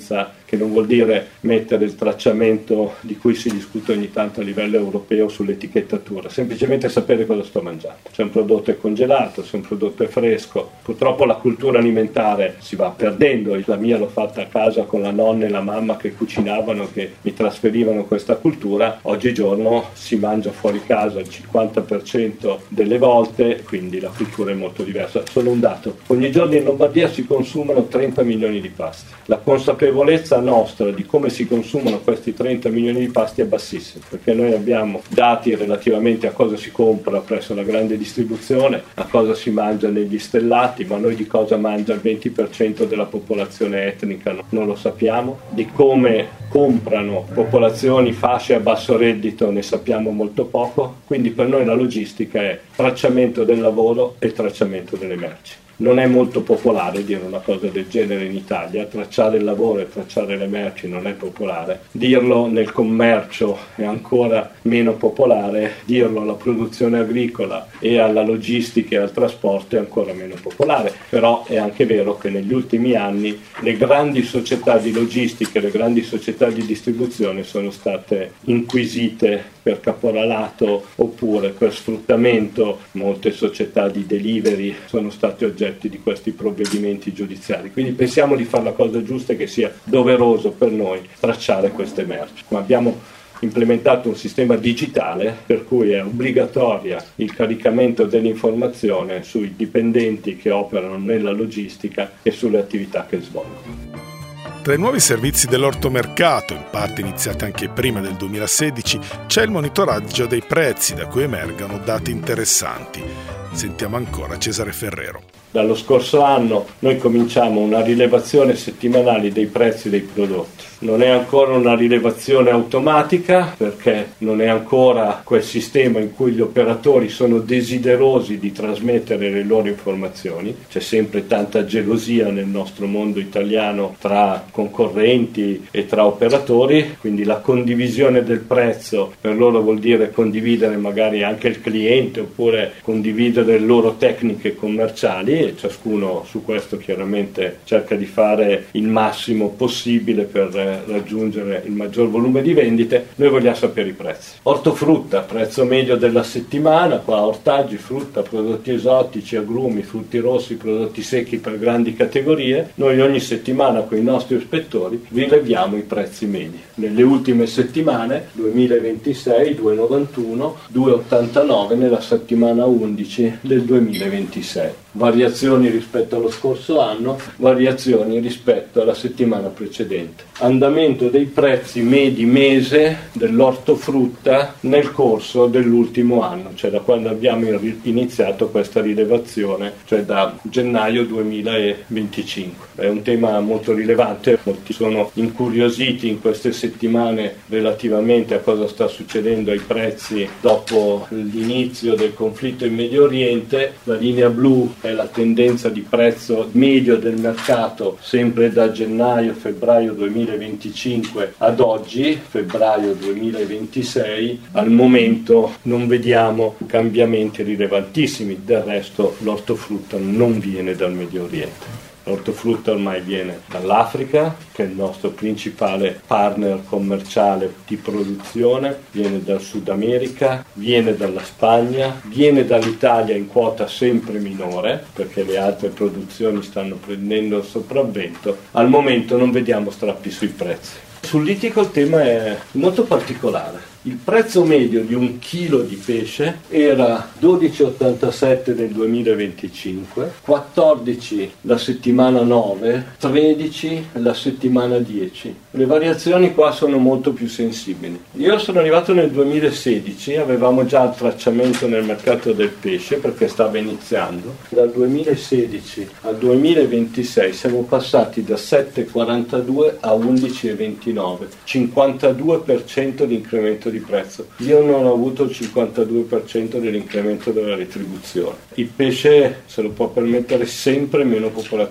che non vuol dire mettere il tracciamento di cui si discute ogni tanto a livello europeo sull'etichettatura, semplicemente sapere cosa sto mangiando, se un prodotto è congelato, se un prodotto è fresco. Purtroppo la cultura alimentare si va perdendo, la mia l'ho fatta a casa con la nonna e la mamma che cucinavano, che mi trasferivano questa cultura. Oggigiorno si mangia fuori casa il cinquanta per cento delle volte, quindi la cultura è molto diversa. Solo un dato: ogni giorno in Lombardia si consumano trenta milioni di pasti. La consapevolezza nostra di come si consumano questi trenta milioni di pasti è bassissima, perché noi abbiamo dati relativamente a cosa si compra presso la grande distribuzione, a cosa si mangia negli stellati, ma noi di cosa mangia il venti per cento della popolazione etnica non lo sappiamo, di come comprano popolazioni, fasce a basso reddito ne sappiamo molto poco. Quindi per noi la logistica è tracciamento del lavoro e tracciamento delle merci. Non è molto popolare dire una cosa del genere in Italia, tracciare il lavoro e tracciare le merci non è popolare, dirlo nel commercio è ancora meno popolare, dirlo alla produzione agricola e alla logistica e al trasporto è ancora meno popolare. Però è anche vero che negli ultimi anni le grandi società di logistica e le grandi società di distribuzione sono state inquisite per caporalato oppure per sfruttamento. Molte società di delivery sono state oggetto di questi provvedimenti giudiziari, quindi pensiamo di fare la cosa giusta e che sia doveroso per noi tracciare queste merci. Ma abbiamo implementato un sistema digitale per cui è obbligatoria il caricamento dell'informazione sui dipendenti che operano nella logistica e sulle attività che svolgono. Tra i nuovi servizi dell'ortomercato, in parte iniziati anche prima del duemilasedici, c'è il monitoraggio dei prezzi, da cui emergono dati interessanti. Sentiamo ancora Cesare Ferrero. Dallo scorso anno noi cominciamo una rilevazione settimanale dei prezzi dei prodotti. Non è ancora una rilevazione automatica, perché non è ancora quel sistema in cui gli operatori sono desiderosi di trasmettere le loro informazioni. C'è sempre tanta gelosia nel nostro mondo italiano tra concorrenti e tra operatori, quindi la condivisione del prezzo per loro vuol dire condividere magari anche il cliente oppure condividere le loro tecniche commerciali, e ciascuno su questo chiaramente cerca di fare il massimo possibile per raggiungere il maggior volume di vendite. Noi vogliamo sapere i prezzi. Ortofrutta, prezzo medio della settimana, qua ortaggi, frutta, prodotti esotici, agrumi, frutti rossi, prodotti secchi per grandi categorie. Noi ogni settimana con i nostri ispettori rileviamo i prezzi medi. Nelle ultime settimane, duemilaventisei, due virgola novantuno, due virgola ottantanove nella settimana undici del duemilaventisei. Variazioni rispetto allo scorso anno, variazioni rispetto alla settimana precedente. Andamento dei prezzi medi mese dell'ortofrutta nel corso dell'ultimo anno, cioè da quando abbiamo iniziato questa rilevazione, cioè da gennaio duemilaventicinque. È un tema molto rilevante, molti sono incuriositi in queste settimane relativamente a cosa sta succedendo ai prezzi dopo l'inizio del conflitto in Medio Oriente. La linea blu è la tendenza di prezzo medio del mercato sempre da gennaio-febbraio duemilaventicinque ad oggi, febbraio duemilaventisei. Al momento non vediamo cambiamenti rilevantissimi, del resto l'ortofrutta non viene dal Medio Oriente. L'ortofrutta ormai viene dall'Africa, che è il nostro principale partner commerciale di produzione, viene dal Sud America, viene dalla Spagna, viene dall'Italia in quota sempre minore, perché le altre produzioni stanno prendendo il sopravvento. Al momento non vediamo strappi sui prezzi. Sull'ittico il tema è molto particolare. Il prezzo medio di un chilo di pesce era dodici virgola ottantasette nel duemilaventicinque, quattordici la settimana nove, tredici la settimana dieci. Le variazioni qua sono molto più sensibili. Io sono arrivato nel duemilasedici, avevamo già il tracciamento nel mercato del pesce perché stava iniziando. Dal duemilasedici al duemilaventisei siamo passati da sette virgola quarantadue a undici virgola ventinove, cinquantadue per cento di incremento di di prezzo. Io non ho avuto il cinquantadue per cento dell'incremento della retribuzione. Il pesce se lo può permettere sempre meno popolazione.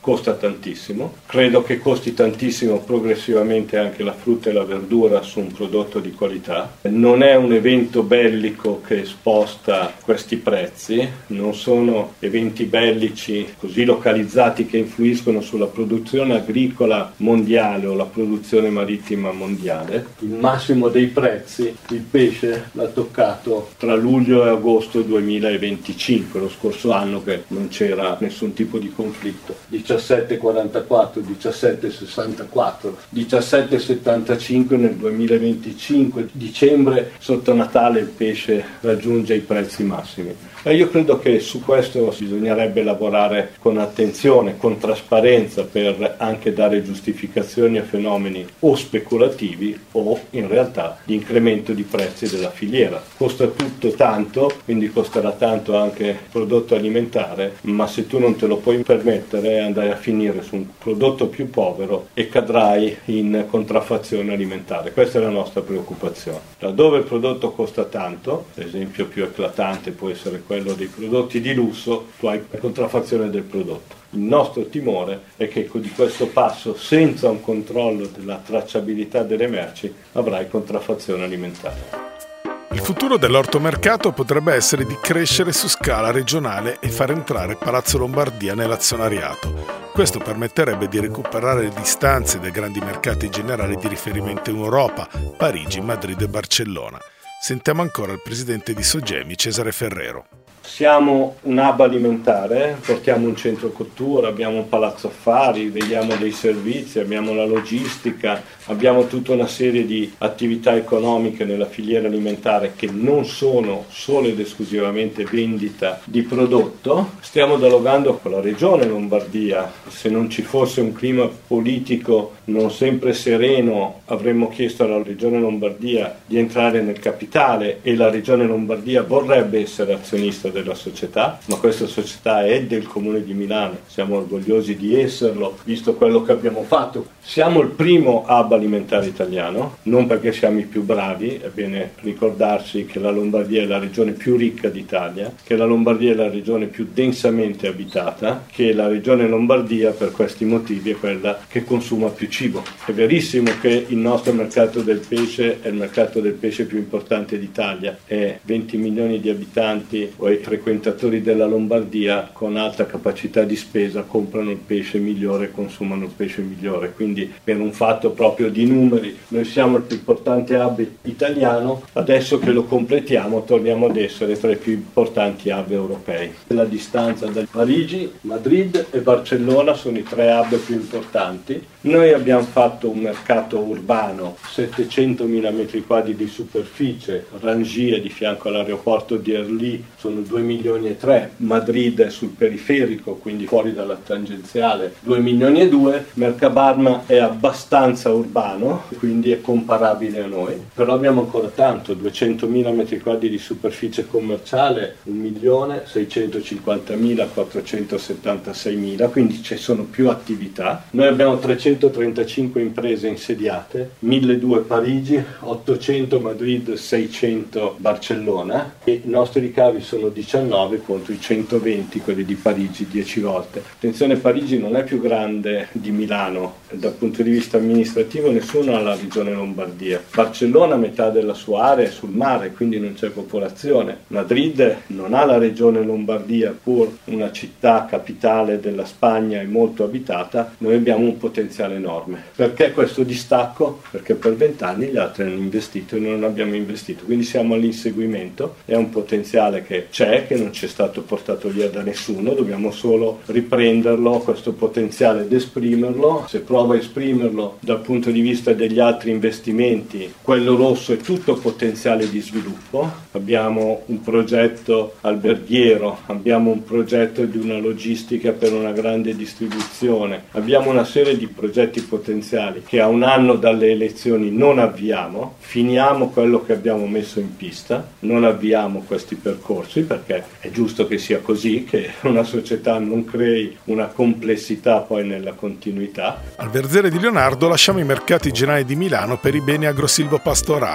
costa tantissimo. Credo che costi tantissimo progressivamente anche la frutta e la verdura su un prodotto di qualità. Non è un evento bellico che sposta questi prezzi, non sono eventi bellici così localizzati che influiscono sulla produzione agricola mondiale o la produzione marittima mondiale. Il massimo dei prezzi, il pesce l'ha toccato tra luglio e agosto duemilaventicinque, lo scorso anno che non c'era nessun tipo di conflitto. diciassette virgola quarantaquattro, diciassette virgola sessantaquattro, diciassette virgola settantacinque nel duemilaventicinque, dicembre sotto Natale il pesce raggiunge i prezzi massimi. E io credo che su questo bisognerebbe lavorare con attenzione, con trasparenza, per anche dare giustificazioni a fenomeni o speculativi o in realtà di incremento di prezzi della filiera. Costa tutto tanto, quindi costerà tanto anche il prodotto alimentare, ma se tu non te lo puoi permettere andrai a finire su un prodotto più povero e cadrai in contraffazione alimentare. Questa è la nostra preoccupazione. Laddove il prodotto costa tanto, l'esempio più eclatante può essere quello dei prodotti di lusso, tu hai la contraffazione del prodotto. Il nostro timore è che di questo passo, senza un controllo della tracciabilità delle merci, avrai contraffazione alimentare. Il futuro dell'ortomercato potrebbe essere di crescere su scala regionale e far entrare Palazzo Lombardia nell'azionariato. Questo permetterebbe di recuperare le distanze dai grandi mercati generali di riferimento in Europa, Parigi, Madrid e Barcellona. Sentiamo ancora il presidente di Sogemi, Cesare Ferrero. Siamo un hub alimentare, portiamo un centro cottura, abbiamo un palazzo affari, vediamo dei servizi, abbiamo la logistica, abbiamo tutta una serie di attività economiche nella filiera alimentare che non sono solo ed esclusivamente vendita di prodotto. Stiamo dialogando con la regione Lombardia. Se non ci fosse un clima politico non sempre sereno, avremmo chiesto alla regione Lombardia di entrare nel capitale e la regione Lombardia vorrebbe essere azionista della società, ma questa società è del Comune di Milano, siamo orgogliosi di esserlo, visto quello che abbiamo fatto. Siamo il primo hub alimentare italiano, non perché siamo i più bravi, è bene ricordarsi che la Lombardia è la regione più ricca d'Italia, che la Lombardia è la regione più densamente abitata, che la regione Lombardia per questi motivi è quella che consuma più cibo. È verissimo che il nostro mercato del pesce è il mercato del pesce più importante d'Italia, è venti milioni di abitanti o i frequentatori della Lombardia con alta capacità di spesa comprano il pesce migliore e consumano il pesce migliore, quindi per un fatto proprio di numeri noi siamo il più importante hub italiano, adesso che lo completiamo torniamo ad essere tra i più importanti hub europei. La distanza da Parigi, Madrid e Barcellona sono i tre hub più importanti. Noi abbiamo fatto un mercato urbano, settecentomila metri quadri di superficie, Rangia di fianco all'aeroporto di Orly sono due milioni e tre, Madrid è sul periferico, quindi fuori dalla tangenziale, due milioni e due, Mercabarma è abbastanza urbano, quindi è comparabile a noi, però abbiamo ancora tanto, duecentomila metri quadri di superficie commerciale, un milione seicentocinquantamila quattrocentosettantaseimila, quindi ci sono più attività. Noi abbiamo trecentotrentacinque imprese insediate, milleduecento Parigi, ottocento Madrid, seicento Barcellona e i nostri ricavi sono diciannove contro i centoventi, quelli di Parigi, dieci volte. Attenzione, Parigi non è più grande di Milano, dal punto di vista amministrativo nessuno ha la regione Lombardia. Barcellona, metà della sua area è sul mare, quindi non c'è popolazione. Madrid non ha la regione Lombardia, pur una città capitale della Spagna e molto abitata, noi abbiamo un potenziale enorme. Perché questo distacco? Perché per vent'anni gli altri hanno investito e noi non abbiamo investito, quindi siamo all'inseguimento, è un potenziale che c'è, che non ci è stato portato via da nessuno, dobbiamo solo riprenderlo, questo potenziale, ed esprimerlo. Se provo a esprimerlo dal punto di vista degli altri investimenti, quello rosso è tutto potenziale di sviluppo. Abbiamo un progetto alberghiero, abbiamo un progetto di una logistica per una grande distribuzione, abbiamo una serie di progetti potenziali che a un anno dalle elezioni non avviamo, finiamo quello che abbiamo messo in pista, non avviamo questi percorsi perché è giusto che sia così, che una società non crei una complessità poi nella continuità. Al Verzere di Leonardo lasciamo i mercati generali di Milano per i beni agrosilvopastorali.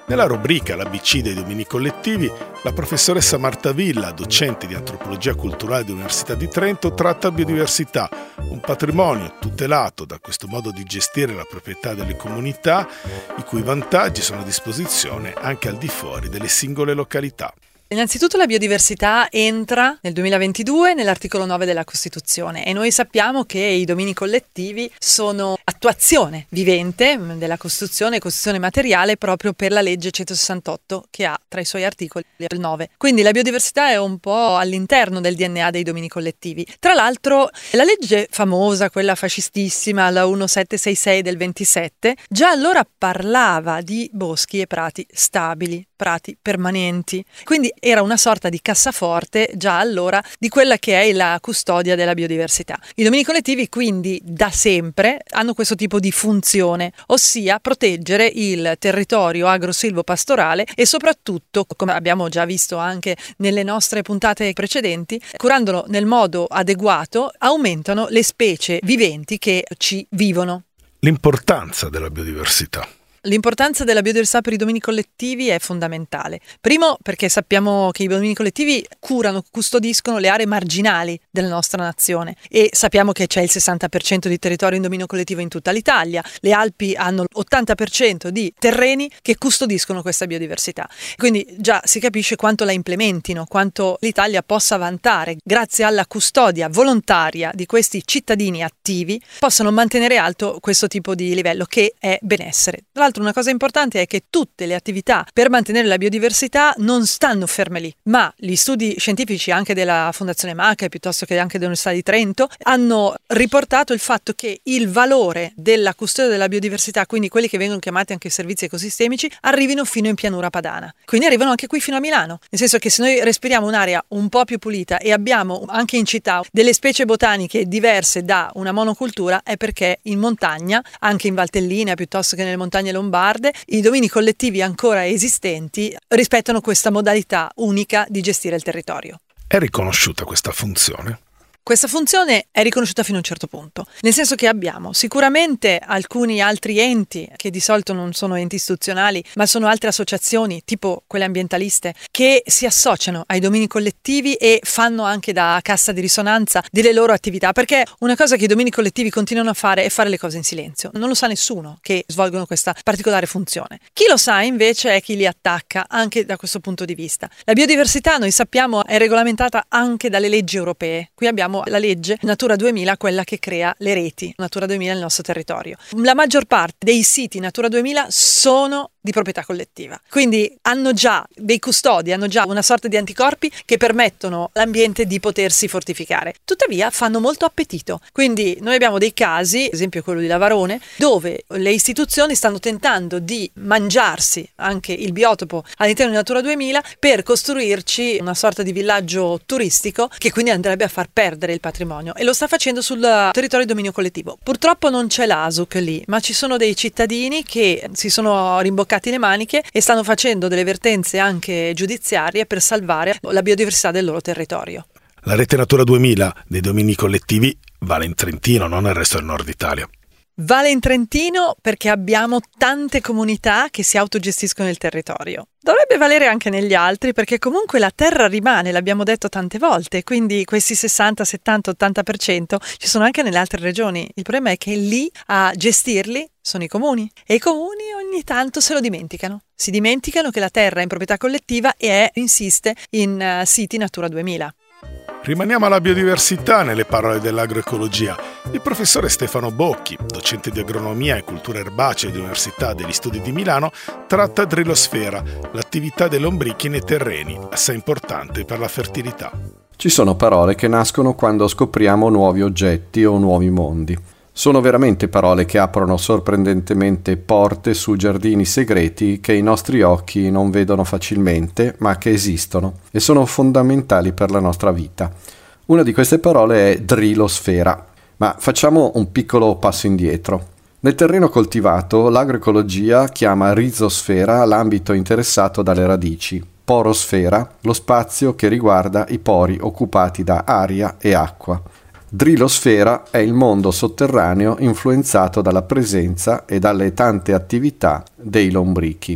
Nella rubrica L'A B C dei domini collettivi, la professoressa Marta Villa, docente di antropologia culturale dell'Università di Trento, tratta biodiversità, un patrimonio tutelato da questo modo di gestire la proprietà delle comunità, i cui vantaggi sono a disposizione anche al di fuori delle singole località. Innanzitutto la biodiversità entra nel duemilaventidue nell'articolo nove della Costituzione e noi sappiamo che i domini collettivi sono attuazione vivente della Costituzione, Costituzione materiale, proprio per la legge centosessantotto che ha tra i suoi articoli il nove. Quindi la biodiversità è un po' all'interno del D N A dei domini collettivi. Tra l'altro la legge famosa, quella fascistissima, la millesettecentosessantasei del ventisette, già allora parlava di boschi e prati stabili, prati permanenti. Quindi era una sorta di cassaforte già allora di quella che è la custodia della biodiversità. I domini collettivi quindi da sempre hanno questo tipo di funzione, ossia proteggere il territorio agro-silvo-pastorale e soprattutto, come abbiamo già visto anche nelle nostre puntate precedenti, curandolo nel modo adeguato aumentano le specie viventi che ci vivono. L'importanza della biodiversità. L'importanza della biodiversità per i domini collettivi è fondamentale. Primo perché sappiamo che i domini collettivi curano, custodiscono le aree marginali della nostra nazione e sappiamo che c'è il sessanta per cento di territorio in dominio collettivo in tutta l'Italia. Le Alpi hanno l'ottanta per cento di terreni che custodiscono questa biodiversità. Quindi già si capisce quanto la implementino, quanto l'Italia possa vantare, grazie alla custodia volontaria di questi cittadini attivi, possano mantenere alto questo tipo di livello che è benessere. Tra l'altro una cosa importante è che tutte le attività per mantenere la biodiversità non stanno ferme lì, ma gli studi scientifici anche della Fondazione MACA piuttosto che anche dell'Università di Trento hanno riportato il fatto che il valore della custodia della biodiversità, quindi quelli che vengono chiamati anche servizi ecosistemici, arrivino fino in pianura padana. Quindi arrivano anche qui fino a Milano, nel senso che se noi respiriamo un'area un po' più pulita e abbiamo anche in città delle specie botaniche diverse da una monocultura, è perché in montagna, anche in Valtellina piuttosto che nelle montagne lombarde, i domini collettivi ancora esistenti rispettano questa modalità unica di gestire il territorio. È riconosciuta questa funzione? Questa funzione è riconosciuta fino a un certo punto, nel senso che abbiamo sicuramente alcuni altri enti che di solito non sono enti istituzionali, ma sono altre associazioni, tipo quelle ambientaliste, che si associano ai domini collettivi e fanno anche da cassa di risonanza delle loro attività, perché una cosa che i domini collettivi continuano a fare è fare le cose in silenzio. Non lo sa nessuno che svolgono questa particolare funzione. Chi lo sa invece è chi li attacca, anche da questo punto di vista. La biodiversità, noi sappiamo, è regolamentata anche dalle leggi europee. Qui abbiamo la legge Natura duemila, quella che crea le reti Natura duemila nel nostro territorio. La maggior parte dei siti Natura duemila sono di proprietà collettiva, quindi hanno già dei custodi, hanno già una sorta di anticorpi che permettono all'ambiente di potersi fortificare. Tuttavia fanno molto appetito, quindi noi abbiamo dei casi, ad esempio quello di Lavarone, dove le istituzioni stanno tentando di mangiarsi anche il biotopo all'interno di Natura duemila per costruirci una sorta di villaggio turistico che quindi andrebbe a far perdere il patrimonio, e lo sta facendo sul territorio di dominio collettivo. Purtroppo non c'è l'A S U C lì, ma ci sono dei cittadini che si sono rimboccati le maniche e stanno facendo delle vertenze anche giudiziarie per salvare la biodiversità del loro territorio. La rete Natura duemila dei domini collettivi vale in Trentino, non nel resto del nord Italia. Vale in Trentino perché abbiamo tante comunità che si autogestiscono il territorio. Dovrebbe valere anche negli altri, perché comunque la terra rimane, l'abbiamo detto tante volte, quindi questi sessanta, settanta, ottanta per cento ci sono anche nelle altre regioni. Il problema è che lì a gestirli sono i comuni, e i comuni ogni tanto se lo dimenticano. Si dimenticano che la terra è in proprietà collettiva e è, insiste in uh, siti Natura duemila. Rimaniamo alla biodiversità nelle parole dell'agroecologia. Il professore Stefano Bocchi, docente di agronomia e cultura erbacea dell'Università degli Studi di Milano, tratta drilosfera, l'attività dei lombrichi nei terreni, assai importante per la fertilità. Ci sono parole che nascono quando scopriamo nuovi oggetti o nuovi mondi. Sono veramente parole che aprono sorprendentemente porte su giardini segreti che i nostri occhi non vedono facilmente, ma che esistono e sono fondamentali per la nostra vita. Una di queste parole è drilosfera, ma facciamo un piccolo passo indietro. Nel terreno coltivato, l'agroecologia chiama rizosfera l'ambito interessato dalle radici, porosfera lo spazio che riguarda i pori occupati da aria e acqua. Drilosfera è il mondo sotterraneo influenzato dalla presenza e dalle tante attività dei lombrichi.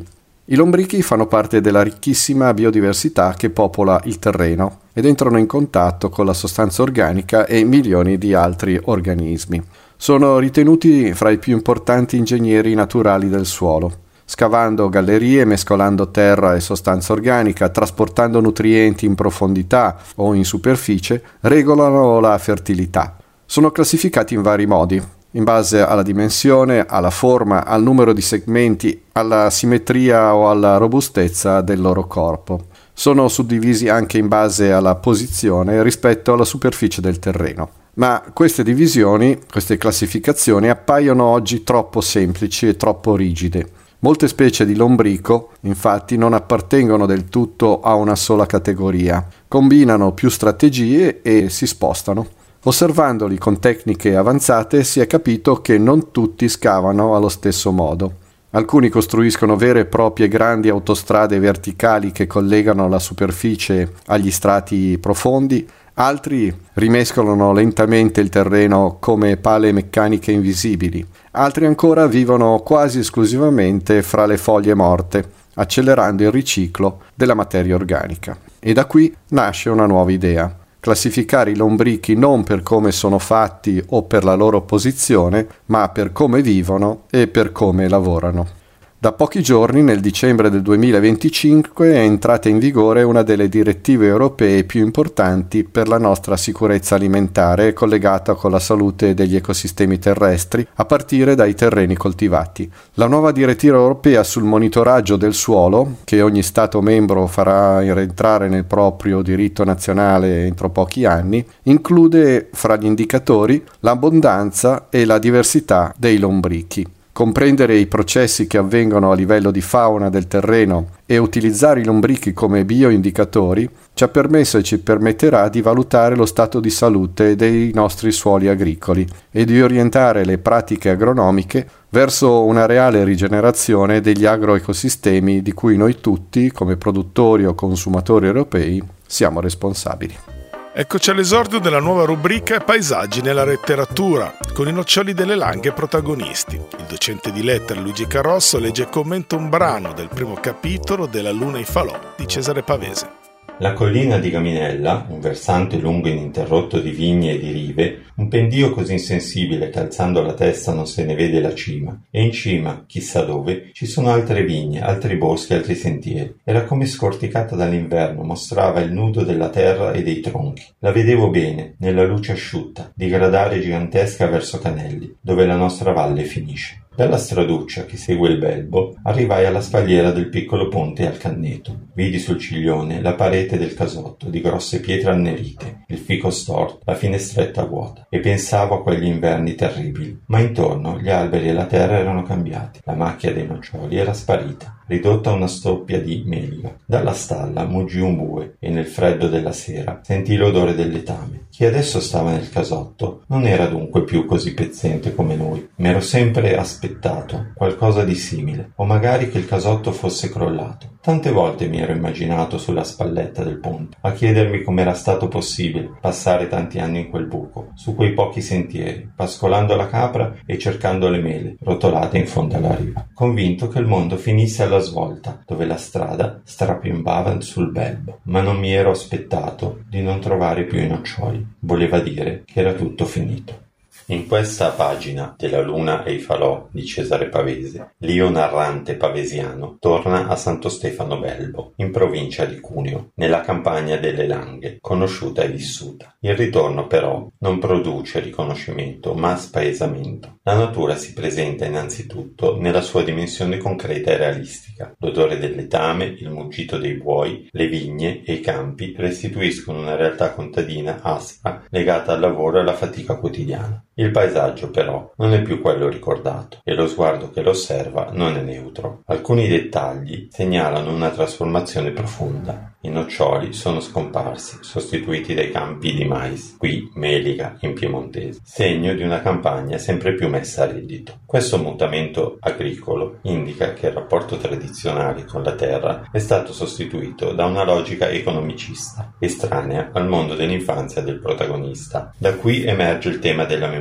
I lombrichi fanno parte della ricchissima biodiversità che popola il terreno ed entrano in contatto con la sostanza organica e milioni di altri organismi. Sono ritenuti fra i più importanti ingegneri naturali del suolo. Scavando gallerie, mescolando terra e sostanza organica, trasportando nutrienti in profondità o in superficie, regolano la fertilità. Sono classificati in vari modi, in base alla dimensione, alla forma, al numero di segmenti, alla simmetria o alla robustezza del loro corpo. Sono suddivisi anche in base alla posizione rispetto alla superficie del terreno. Ma queste divisioni, queste classificazioni appaiono oggi troppo semplici e troppo rigide. Molte specie di lombrico, infatti, non appartengono del tutto a una sola categoria, combinano più strategie e si spostano. Osservandoli con tecniche avanzate si è capito che non tutti scavano allo stesso modo. Alcuni costruiscono vere e proprie grandi autostrade verticali che collegano la superficie agli strati profondi, altri rimescolano lentamente il terreno come pale meccaniche invisibili, altri ancora vivono quasi esclusivamente fra le foglie morte, accelerando il riciclo della materia organica. E da qui nasce una nuova idea: classificare i lombrichi non per come sono fatti o per la loro posizione, ma per come vivono e per come lavorano. Da pochi giorni, nel dicembre del duemilaventicinque, è entrata in vigore una delle direttive europee più importanti per la nostra sicurezza alimentare collegata con la salute degli ecosistemi terrestri, a partire dai terreni coltivati. La nuova direttiva europea sul monitoraggio del suolo, che ogni Stato membro farà rientrare nel proprio diritto nazionale entro pochi anni, include fra gli indicatori l'abbondanza e la diversità dei lombrichi. Comprendere i processi che avvengono a livello di fauna del terreno e utilizzare i lombrichi come bioindicatori ci ha permesso e ci permetterà di valutare lo stato di salute dei nostri suoli agricoli e di orientare le pratiche agronomiche verso una reale rigenerazione degli agroecosistemi di cui noi tutti, come produttori o consumatori europei, siamo responsabili. Eccoci all'esordio della nuova rubrica Paesaggi nella letteratura, con i noccioli delle Langhe protagonisti. Il docente di lettere Luigi Carosso legge e commenta un brano del primo capitolo della Luna e i falò di Cesare Pavese. La collina di Gaminella, un versante lungo e ininterrotto di vigne e di rive, un pendio così insensibile che alzando la testa non se ne vede la cima, e in cima, chissà dove, ci sono altre vigne, altri boschi, altri sentieri. Era come scorticata dall'inverno, mostrava il nudo della terra e dei tronchi. La vedevo bene, nella luce asciutta, digradare gigantesca verso Canelli, dove la nostra valle finisce. Dalla straduccia che segue il Belbo arrivai alla spalliera del piccolo ponte al Canneto. Vidi sul ciglione la parete del casotto di grosse pietre annerite, il fico storto, la finestretta vuota, e pensavo a quegli inverni terribili. Ma intorno gli alberi e la terra erano cambiati, la macchia dei noccioli era sparita, ridotta a una stoppia di melica. Dalla stalla muggì un bue e nel freddo della sera sentii l'odore del letame. Chi adesso stava nel casotto non era dunque più così pezzente come noi. M'ero sempre aspettato qualcosa di simile, o magari che il casotto fosse crollato. Tante volte mi ero immaginato sulla spalletta del ponte, a chiedermi com'era stato possibile passare tanti anni in quel buco, su quei pochi sentieri, pascolando la capra e cercando le mele, rotolate in fondo alla riva, convinto che il mondo finisse alla svolta, dove la strada strapimbava sul Belbo. Ma non mi ero aspettato di non trovare più i noccioli. Voleva dire che era tutto finito. In questa pagina della Luna e i falò di Cesare Pavese, l'io narrante pavesiano torna a Santo Stefano Belbo, in provincia di Cuneo, nella campagna delle Langhe, conosciuta e vissuta. Il ritorno però non produce riconoscimento, ma spaesamento. La natura si presenta innanzitutto nella sua dimensione concreta e realistica. L'odore del letame, il muggito dei buoi, le vigne e i campi restituiscono una realtà contadina aspra, legata al lavoro e alla fatica quotidiana. Il paesaggio però non è più quello ricordato e lo sguardo che lo osserva non è neutro. Alcuni dettagli segnalano una trasformazione profonda. I noccioli sono scomparsi, sostituiti dai campi di mais, qui melica in piemontese, segno di una campagna sempre più messa a reddito. Questo mutamento agricolo indica che il rapporto tradizionale con la terra è stato sostituito da una logica economicista, estranea al mondo dell'infanzia del protagonista. Da qui emerge il tema della memoria.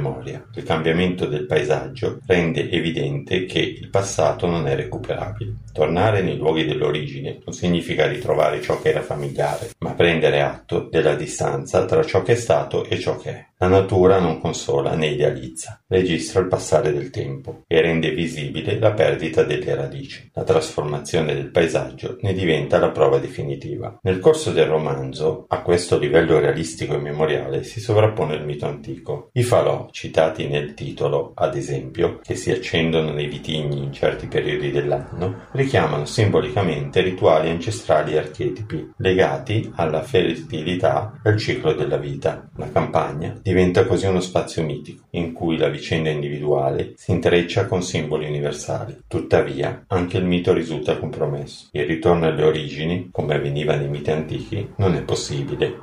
memoria. Il cambiamento del paesaggio rende evidente che il passato non è recuperabile. Tornare nei luoghi dell'origine non significa ritrovare ciò che era familiare, ma prendere atto della distanza tra ciò che è stato e ciò che è. La natura non consola né idealizza, registra il passare del tempo e rende visibile la perdita delle radici. La trasformazione del paesaggio ne diventa la prova definitiva. Nel corso del romanzo, a questo livello realistico e memoriale si sovrappone il mito antico. I falò, citati nel titolo, ad esempio, che si accendono nei vitigni in certi periodi dell'anno, richiamano simbolicamente rituali ancestrali e archetipi legati alla fertilità del ciclo della vita. La campagna diventa così uno spazio mitico, in cui la vicenda individuale si intreccia con simboli universali. Tuttavia, anche il mito risulta compromesso. Il ritorno alle origini, come avveniva nei miti antichi, non è possibile.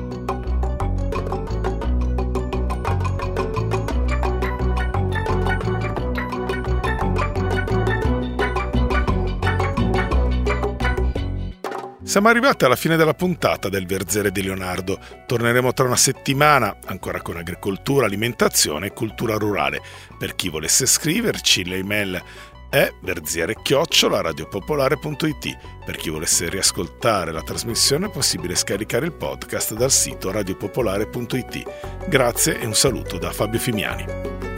Siamo arrivati alla fine della puntata del Verzere di Leonardo. Torneremo tra una settimana, ancora con agricoltura, alimentazione e cultura rurale. Per chi volesse scriverci, l'email è verziere chiocciola radiopopolare punto it. Per chi volesse riascoltare la trasmissione è possibile scaricare il podcast dal sito radiopopolare punto it. Grazie e un saluto da Fabio Fimiani.